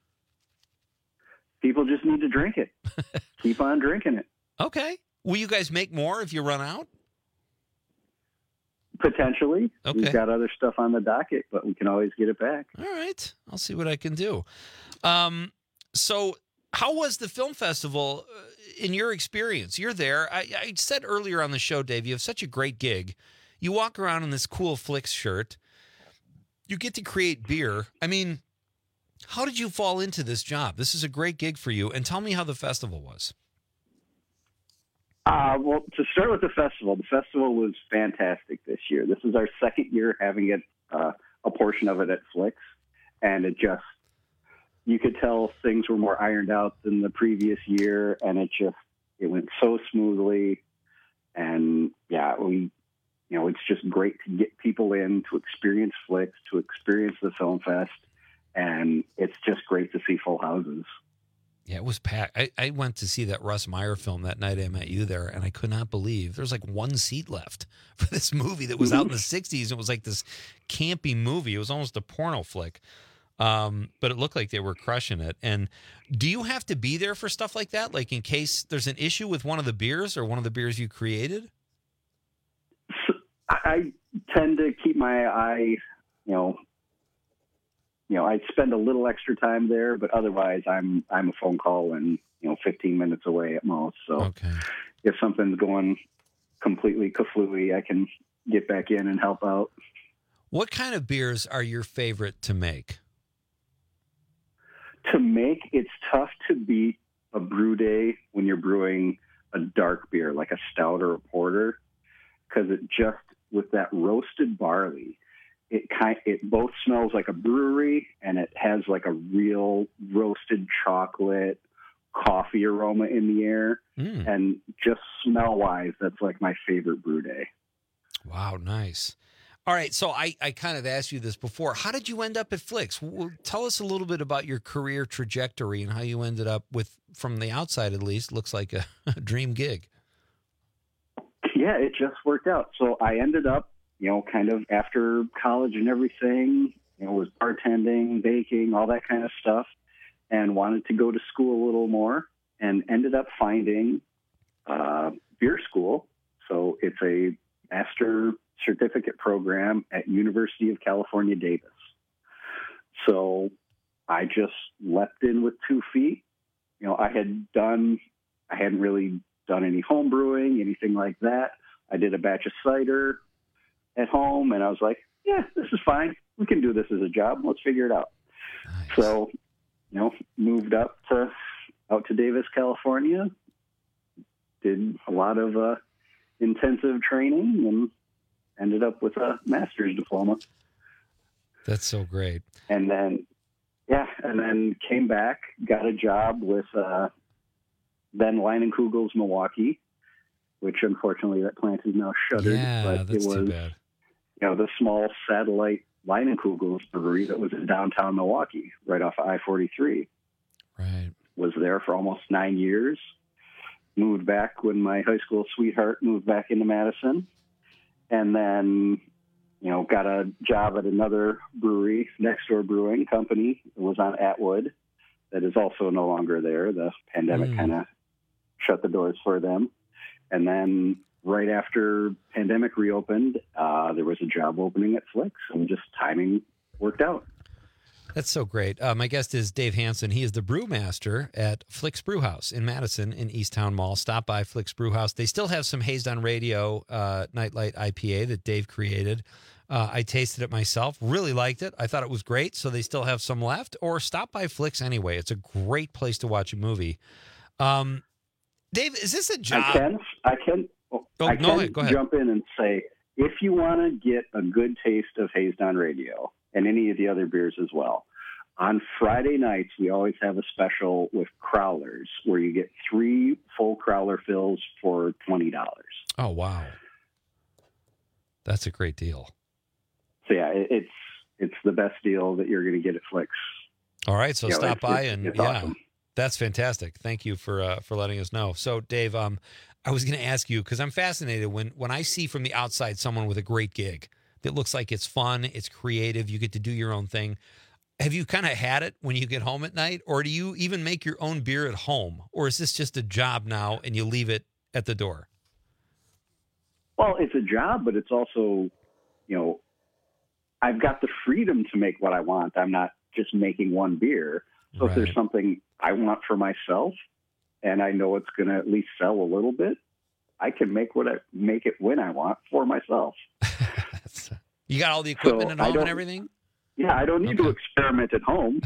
People just need to drink it. Keep on drinking it. Okay. Will you guys make more if you run out? Potentially. Okay. We've got other stuff on the docket, but we can always get it back. All right. I'll see what I can do. Um, so how was the film festival uh, in your experience? You're there. I, I said earlier on the show, Dave, you have such a great gig. You walk around in this cool Flicks shirt. You get to create beer. I mean, how did you fall into this job? This is a great gig for you. And tell me how the festival was. Uh, well, to start with the festival, the festival was fantastic this year. This is our second year having it, uh, a portion of it at Flicks. And it just, you could tell things were more ironed out than the previous year. And it just, it went so smoothly. And yeah, we, you know, it's just great to get people in to experience Flicks, to experience the Film Fest. And it's just great to see full houses. Yeah, it was packed. I, I went to see that Russ Meyer film that night I met you there, and I could not believe there was like one seat left for this movie that was out in the sixties. It was like this campy movie. It was almost a porno flick. Um, but it looked like they were crushing it. And do you have to be there for stuff like that? Like in case there's an issue with one of the beers or one of the beers you created? I tend to keep my eye, you know, you know, I spend a little extra time there, but otherwise I'm, I'm a phone call and, you know, fifteen minutes away at most. So okay. If something's going completely kaflooey, I can get back in and help out. What kind of beers are your favorite to make? To make, it's tough to beat a brew day when you're brewing a dark beer, like a stout or a porter, because it just, with that roasted barley, it kind it both smells like a brewery and it has like a real roasted chocolate coffee aroma in the air. Mm. And just smell wise, that's like my favorite brew day. Wow, nice. All right, so I, I kind of asked you this before. How did you end up at Flicks? Well, tell us a little bit about your career trajectory and how you ended up with, from the outside at least, looks like a, a dream gig. Yeah, it just worked out. So I ended up, you know, kind of after college and everything, you know, was bartending, baking, all that kind of stuff, and wanted to go to school a little more and ended up finding uh, beer school. So it's a master certificate program at University of California, Davis. So I just leapt in with two feet. You know, I had done, I hadn't really done any home brewing, anything like that. I did a batch of cider at home, and I was like, yeah, this is fine. We can do this as a job. Let's figure it out. Nice. So, you know, moved up to out to Davis, California, did a lot of uh, intensive training, and ended up with a master's diploma. That's so great. And then, yeah, and then came back, got a job with uh, then Leinenkugel's Milwaukee, which unfortunately that plant is now shuttered. Yeah, but that's it was, too bad. You know, the small satellite Leinenkugel's brewery that was in downtown Milwaukee, right off of I forty-three. Right. Was there for almost nine years. Moved back when my high school sweetheart moved back into Madison. And then, you know, got a job at another brewery, Next Door Brewing Company. It was on Atwood. That is also no longer there. The pandemic Mm. kind of shut the doors for them. And then right after pandemic reopened, uh, there was a job opening at Flicks, and just timing worked out. That's so great. Uh, my guest is Dave Hansen. He is the brewmaster at Flicks Brewhouse in Madison in Easttown Mall. Stop by Flicks Brewhouse. They still have some Hazed on Radio uh, Nightlight I P A that Dave created. Uh, I tasted it myself. Really liked it. I thought it was great. So they still have some left. Or stop by Flicks anyway. It's a great place to watch a movie. Um, Dave, is this a job? I can, I can, Oh, I no, can go ahead. jump in and say, if you want to get a good taste of Hazed on Radio and any of the other beers as well, on Friday nights, we always have a special with crowlers where you get three full crowler fills for twenty dollars. Oh, wow. That's a great deal. So, yeah, it, it's it's the best deal that you're going to get at Flicks. All right, so You know, stop it's- by it's- and it's yeah, awesome. that's fantastic. Thank you for uh, for letting us know. So, Dave, um, I was going to ask you because I'm fascinated when when I see from the outside someone with a great gig that looks like it's fun, it's creative, you get to do your own thing. Have you kind of had it when you get home at night, or do you even make your own beer at home, or is this just a job now and you leave it at the door? Well, it's a job, but it's also you know, I've got the freedom to make what I want. I'm not just making one beer. So Right. if there's something I want for myself and I know it's going to at least sell a little bit, I can make what I make it when I want for myself. You got all the equipment So at I home don't- and everything? Yeah, I don't need to experiment at home.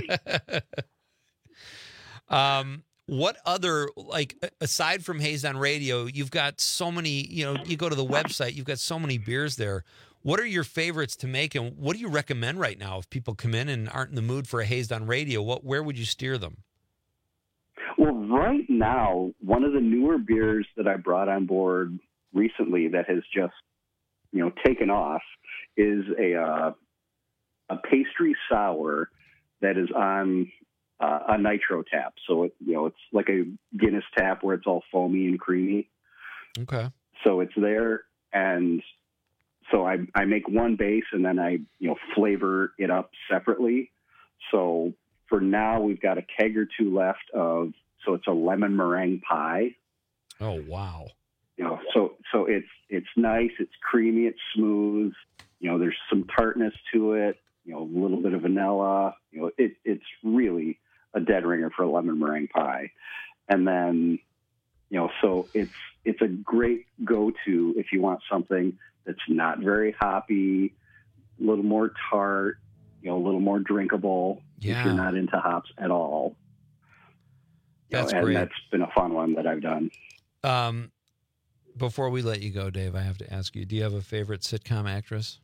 Um, what other, like, a- aside from Hayes on Radio, you've got so many, you know, you go to the website, you've got so many beers there. What are your favorites to make, and what do you recommend right now if people come in and aren't in the mood for a Hazed on Radio? What, where would you steer them? Well, right now, one of the newer beers that I brought on board recently that has just, you know, taken off is a uh, a pastry sour that is on uh, a nitro tap. So it, you know, it's like a Guinness tap where it's all foamy and creamy. Okay. So it's there, and so I I make one base and then I you know flavor it up separately. So for now, we've got a keg or two left of. So it's a lemon meringue pie. Oh, wow. You know, so so it's it's nice, it's creamy, it's smooth. You know, there's some tartness to it. You know, a little bit of vanilla. You know, it it's really a dead ringer for a lemon meringue pie. And then, you know, so it's it's a great go-to if you want something that's not very hoppy, a little more tart, you know, a little more drinkable. Yeah. If you're not into hops at all. You know, That's and great. that's been a fun one that I've done. Um, before we let you go, Dave, I have to ask you, do you have a favorite sitcom actress?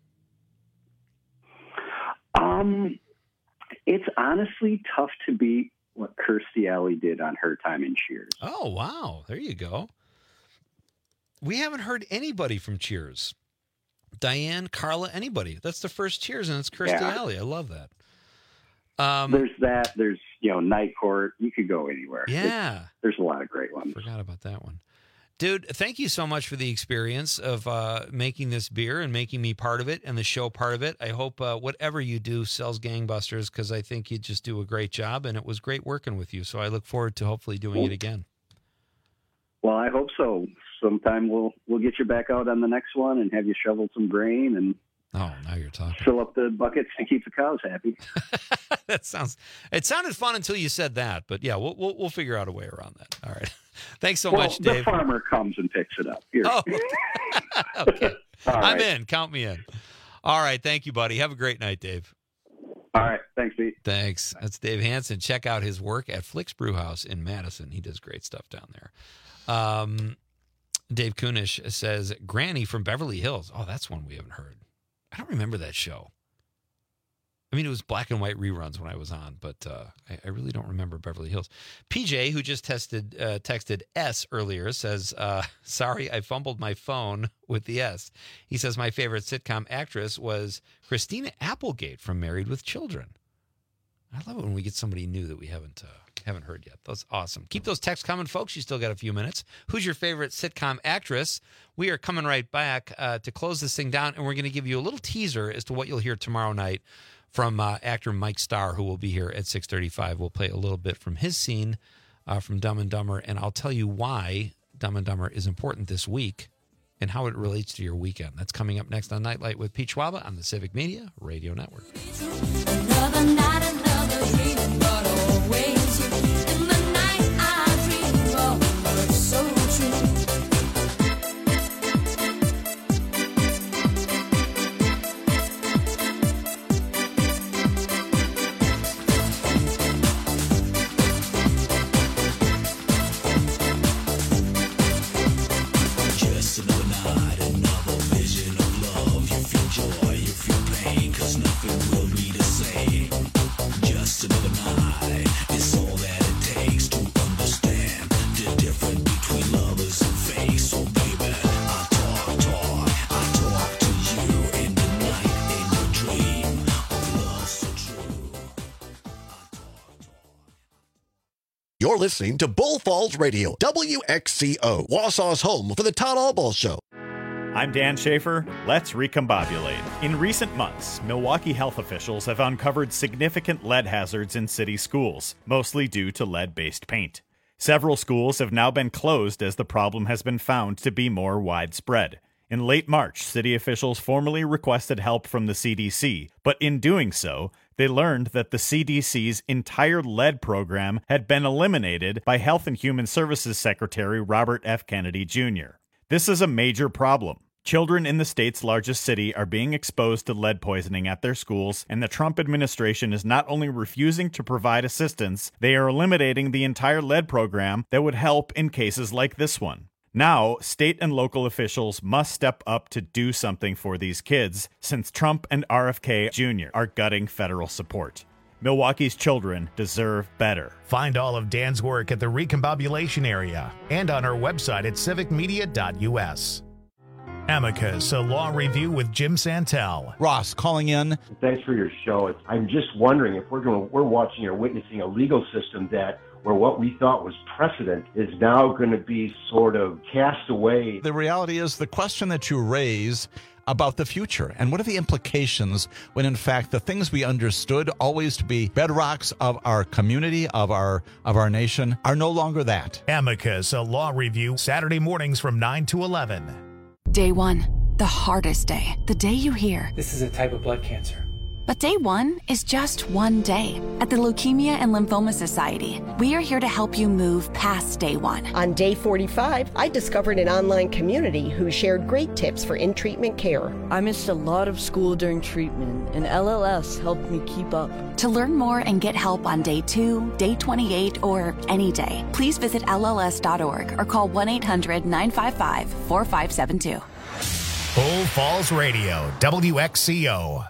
Um, it's honestly tough to beat what Kirstie Alley did on her time in Cheers. Oh, wow. There you go. We haven't heard anybody from Cheers. Diane, Carla, anybody. That's the first Cheers, and it's Kirstie Yeah. Alley. I love that. Um, there's that. There's, you know, Night Court. You could go anywhere. Yeah. It's- there's a lot of great ones. Forgot about that one. Dude, thank you so much for the experience of uh, making this beer and making me part of it and the show part of it. I hope uh, whatever you do sells gangbusters, because I think you just do a great job, and it was great working with you. So I look forward to hopefully doing it again. Well, I hope so. Sometime we'll we'll get you back out on the next one and have you shovel some grain and Oh, now you're talking. fill up the buckets to keep the cows happy. That sounds. It sounded fun until you said that, but yeah, we'll we'll, we'll figure out a way around that. All right. Thanks so well, much, the Dave. farmer comes and picks it up. Here. Oh, okay. All I'm right. in. Count me in. All right. Thank you, buddy. Have a great night, Dave. All right. Thanks, Pete. Thanks. That's Dave Hansen. Check out his work at Flicks Brew House in Madison. He does great stuff down there. Um, Dave Kunish says, Granny from Beverly Hills. Oh, that's one we haven't heard. I don't remember that show. I mean, it was black and white reruns when I was on, but uh, I, I really don't remember Beverly Hills. P J, who just tested uh, texted S earlier, says, uh, sorry, I fumbled my phone with the S. He says, my favorite sitcom actress was Christina Applegate from Married with Children. I love it when we get somebody new that we haven't uh, haven't heard yet. That's awesome. Keep those texts coming, folks. You still got a few minutes. Who's your favorite sitcom actress? We are coming right back uh, to close this thing down, and we're going to give you a little teaser as to what you'll hear tomorrow night from uh, actor Mike Starr, who will be here at six thirty-five. We'll play a little bit from his scene uh, from Dumb and Dumber, and I'll tell you why Dumb and Dumber is important this week and how it relates to your weekend. That's coming up next on Nightlight with Pete Schwaba on the Civic Media Radio Network. Another night, another dream, but always you. In the night I dream of words so true. Just another night, another vision of love. You feel joy, you feel pain, 'cause nothing will be the same. Just another night, it's all that it takes to understand the difference between lovers and fake. So baby, I talk, talk, I talk to you in the night, in your dream of love so true. You're listening to Bull Falls Radio, W X C O, Wausau's home for the Todd Allball Show. I'm Dan Schaefer. Let's recombobulate. In recent months, Milwaukee health officials have uncovered significant lead hazards in city schools, mostly due to lead-based paint. Several schools have now been closed as the problem has been found to be more widespread. In late March, city officials formally requested help from the C D C, but in doing so, they learned that the C D C's entire lead program had been eliminated by Health and Human Services Secretary Robert F. Kennedy Junior This is a major problem. Children in the state's largest city are being exposed to lead poisoning at their schools, and the Trump administration is not only refusing to provide assistance, they are eliminating the entire lead program that would help in cases like this one. Now, state and local officials must step up to do something for these kids, since Trump and R F K Junior are gutting federal support. Milwaukee's children deserve better. Find all of Dan's work at the Recombobulation area and on our website at civic media dot u s. Amicus, a law review with Jim Santel. Ross calling in. Thanks for your show. I'm just wondering if we're going, we're watching or witnessing a legal system that where what we thought was precedent is now going to be sort of cast away. The reality is the question that you raise about the future and what are the implications when in fact the things we understood always to be bedrocks of our community, of our of our nation, are no longer that. Amicus, a law review, Saturday mornings from nine to eleven. Day one, the hardest day, the day you hear, this is a type of blood cancer. But day one is just one day. At the Leukemia and Lymphoma Society, we are here to help you move past day one. On day forty-five, I discovered an online community who shared great tips for in-treatment care. I missed a lot of school during treatment, and L L S helped me keep up. To learn more and get help on day two, day twenty-eight, or any day, please visit L L S dot org or call one eight hundred nine five five four five seven two. Bull Falls Radio, W X C O.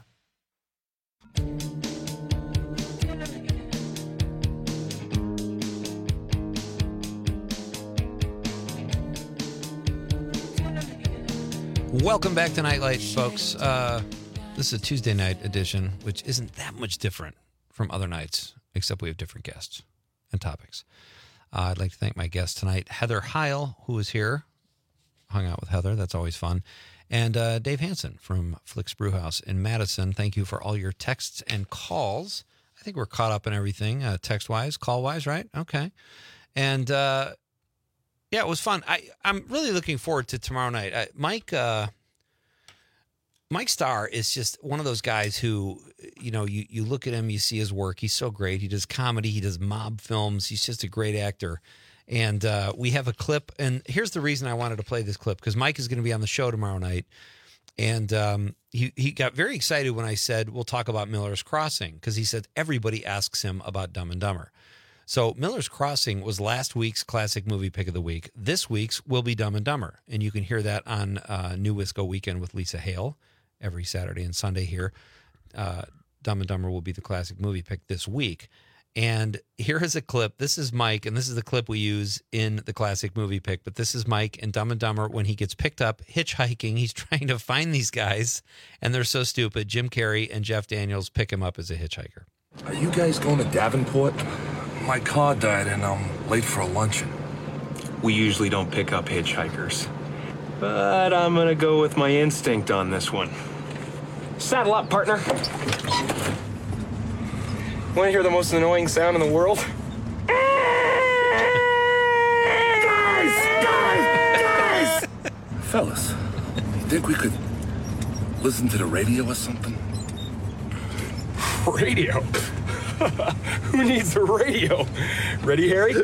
Welcome back to Nightlight, folks. Uh, this is a Tuesday night edition, which isn't that much different from other nights, except we have different guests and topics. Uh, I'd like to thank my guest tonight, Heather Heil, who is here. Hung out with Heather. That's always fun. And uh, Dave Hansen from Flicks Brewhouse in Madison. Thank you for all your texts and calls. I think we're caught up in everything, uh, text-wise, call-wise, right? Okay. And, uh, yeah, it was fun. I, I'm really looking forward to tomorrow night. I, Mike uh, Mike Starr is just one of those guys who, you know, you, you look at him, you see his work. He's so great. He does comedy. He does mob films. He's just a great actor. And uh, we have a clip. And here's the reason I wanted to play this clip, because Mike is going to be on the show tomorrow night. And um, he, he got very excited when I said, we'll talk about Miller's Crossing, because he said everybody asks him about Dumb and Dumber. So Miller's Crossing was last week's classic movie pick of the week. This week's will be Dumb and Dumber. And you can hear that on uh, New Wisco Weekend with Lisa Hale every Saturday and Sunday here. Uh, Dumb and Dumber will be the classic movie pick this week. And here is a clip. This is Mike, and this is the clip we use in the classic movie pick. But this is Mike in Dumb and Dumber when he gets picked up hitchhiking. He's trying to find these guys, and they're so stupid. Jim Carrey and Jeff Daniels pick him up as a hitchhiker. Are you guys going to Davenport? My car died, and I'm late for a luncheon. We usually don't pick up hitchhikers. But I'm going to go with my instinct on this one. Saddle up, partner. Want to hear the most annoying sound in the world? Guys! Guys! Guys! Fellas, you think we could listen to the radio or something? Radio? Who needs a radio? Ready, Harry?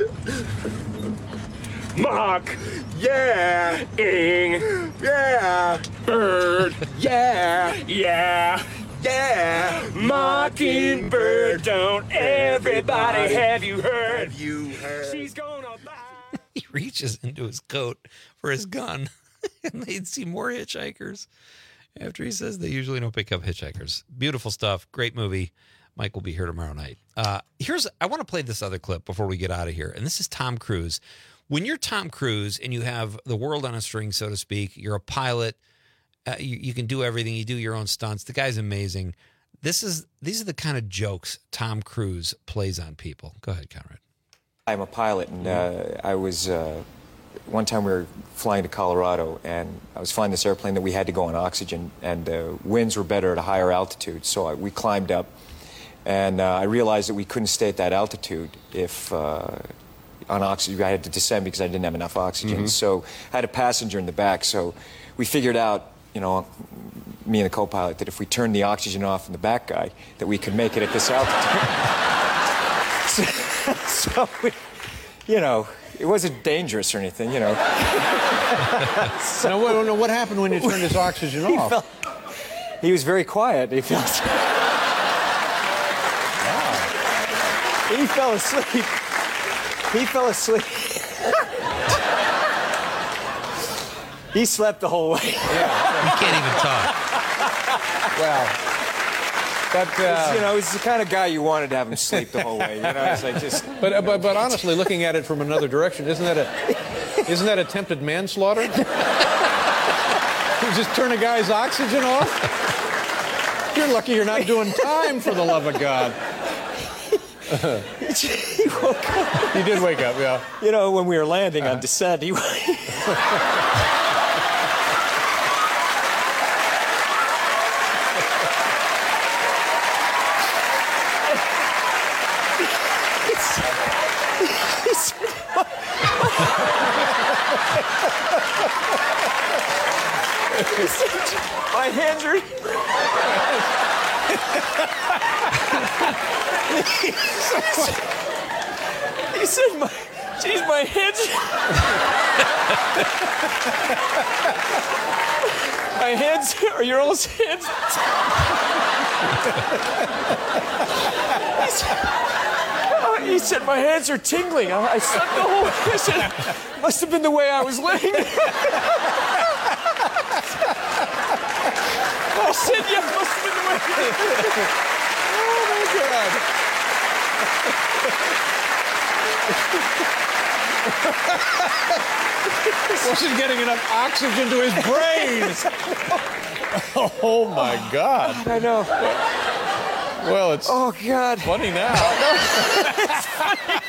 Mock. Yeah. Ing. Yeah. Bird. Yeah. Yeah. Yeah. Mockingbird. Don't everybody have you heard? Have you heard? She's gonna buy. He reaches into his coat for his gun, and they'd see more hitchhikers. After he says they usually don't pick up hitchhikers. Beautiful stuff. Great movie. Mike will be here tomorrow night. Uh, here's I want to play this other clip before we get out of here. And this is Tom Cruise. When you're Tom Cruise and you have the world on a string, so to speak, you're a pilot, uh, you, you can do everything. You do your own stunts. The guy's amazing. This is These are the kind of jokes Tom Cruise plays on people. Go ahead, Conrad. I'm a pilot, and uh, I was... Uh, one time we were flying to Colorado, and I was flying this airplane that we had to go on oxygen, and the uh, winds were better at a higher altitude, so I, we climbed up. And uh, I realized that we couldn't stay at that altitude if uh, on oxygen. I had to descend because I didn't have enough oxygen. Mhm. So I had a passenger in the back. So we figured out, you know, me and the co-pilot, that if we turned the oxygen off in the back guy, that we could make it at this altitude. so, so we, you know, it wasn't dangerous or anything, you know. so, now, what, no, what happened when you turned his oxygen he off? Felt, he was very quiet. He felt. Wow. He fell asleep. He fell asleep. He slept the whole way. Yeah, you can't even talk. Well, that uh, you know, he's the kind of guy you wanted to have him sleep the whole way. You know, it's like just. But uh, but but honestly, looking at it from another direction, isn't that a isn't that attempted manslaughter? You just turn a guy's oxygen off. You're lucky you're not doing time, for the love of God. He woke up. He did wake up, yeah. You know, when we were landing on descent, he. My hands are. He said, "My, geez, my hands." My hands are your old hands. He said, oh, he said, my hands are tingling. I, I slept the whole. I said, must have been the way I was laying. I said, yeah, must have been the way. Oh my God. Wasn't getting enough oxygen to his brain. Oh my God. I know. Well, it's oh God funny now. It's funny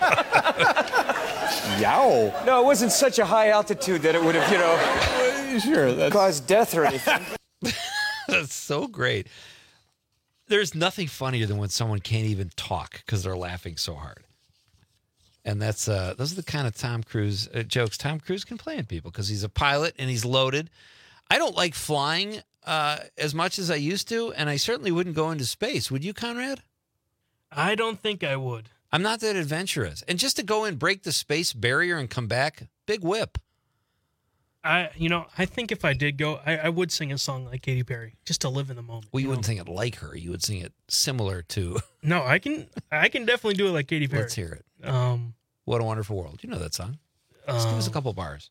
now. Yow. No, it wasn't such a high altitude that it would have, you know, sure, that's... caused death or anything. That's so great. There's nothing funnier than when someone can't even talk because they're laughing so hard. And that's uh, those are the kind of Tom Cruise uh, jokes Tom Cruise can play on people because he's a pilot and he's loaded. I don't like flying uh, as much as I used to, and I certainly wouldn't go into space. Would you, Conrad? I don't think I would. I'm not that adventurous. And just to go in, break the space barrier, and come back, big whip. I, you know, I think if I did go, I, I would sing a song like Katy Perry, just to live in the moment. Well, you, you wouldn't know? sing it like her. You would sing it similar to. No, I can, I can definitely do it like Katy Perry. Let's hear it. Um, What a Wonderful World. You know that song. Just give us a um, couple bars.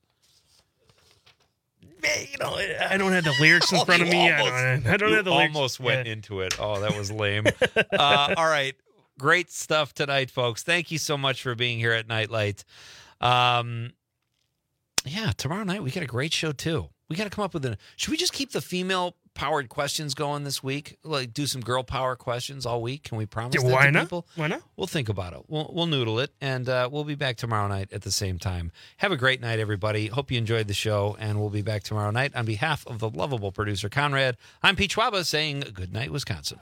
You know, I don't have the lyrics in front of me. Almost, I don't, I don't you have the lyrics. almost went Yeah. into it. Oh, that was lame. uh, all right. Great stuff tonight, folks. Thank you so much for being here at Nightlight. Um, yeah, tomorrow night we got a great show, too. We got to come up with a... Should we just keep the female-powered questions going this week? Like, do some girl power questions all week? Can we promise Yeah, that why to not? people? Why not? We'll think about it. We'll, we'll noodle it, and uh, we'll be back tomorrow night at the same time. Have a great night, everybody. Hope you enjoyed the show, and we'll be back tomorrow night. On behalf of the lovable producer, Conrad, I'm Pete Schwaba saying good night, Wisconsin.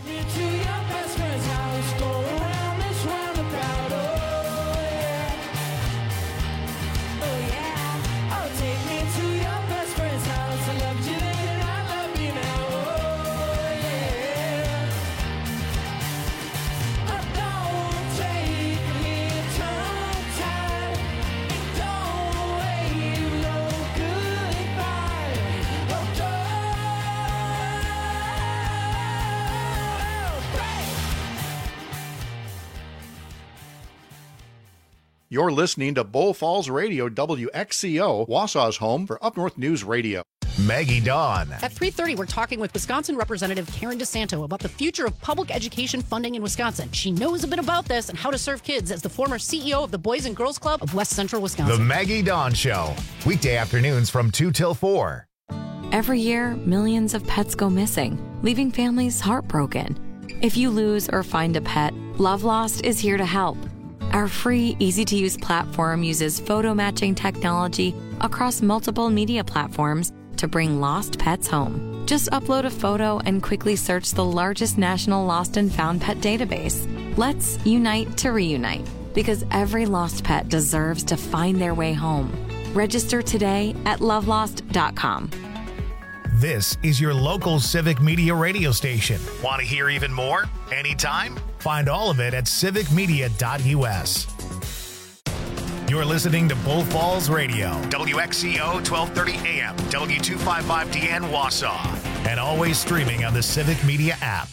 You're listening to Bull Falls Radio, W X C O, Wausau's home for Up North News Radio. Maggie Dawn. At three thirty, we're talking with Wisconsin Representative Karen DeSanto about the future of public education funding in Wisconsin. She knows a bit about this and how to serve kids as the former C E O of the Boys and Girls Club of West Central Wisconsin. The Maggie Dawn Show. Weekday afternoons from two till four. Every year, millions of pets go missing, leaving families heartbroken. If you lose or find a pet, Love Lost is here to help. Our free, easy-to-use platform uses photo matching technology across multiple media platforms to bring lost pets home. Just upload a photo and quickly search the largest national lost and found pet database. Let's unite to reunite. Because every lost pet deserves to find their way home. Register today at love lost dot com. This is your local Civic Media radio station. Want to hear even more? Anytime? Find all of it at civic media dot u s. You're listening to Bull Falls Radio, W X C O twelve thirty A M, W two fifty-five D N Wausau, and always streaming on the Civic Media app.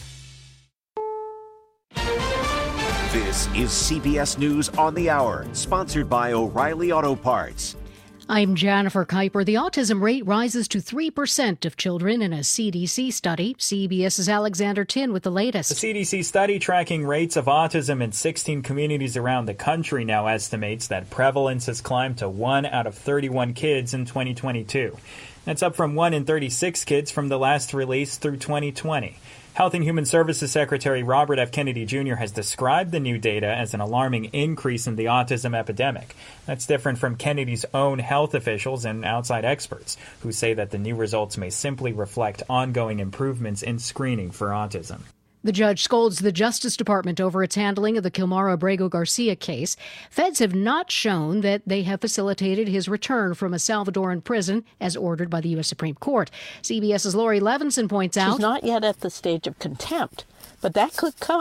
This is C B S News on the Hour, sponsored by O'Reilly Auto Parts. I'm Jennifer Kuiper. The autism rate rises to three percent of children in a C D C study. CBS's Alexander Tin with the latest. The C D C study tracking rates of autism in sixteen communities around the country now estimates that prevalence has climbed to one out of thirty-one kids in twenty twenty-two. That's up from one in thirty-six kids from the last release through twenty twenty. Health and Human Services Secretary Robert F. Kennedy Junior has described the new data as an alarming increase in the autism epidemic. That's different from Kennedy's own health officials and outside experts, who say that the new results may simply reflect ongoing improvements in screening for autism. The judge scolds the Justice Department over its handling of the Kilmar Abrego Garcia case. Feds have not shown that they have facilitated his return from a Salvadoran prison as ordered by the U S Supreme Court. CBS's Lori Levinson points out. She's not yet at the stage of contempt, but that could come.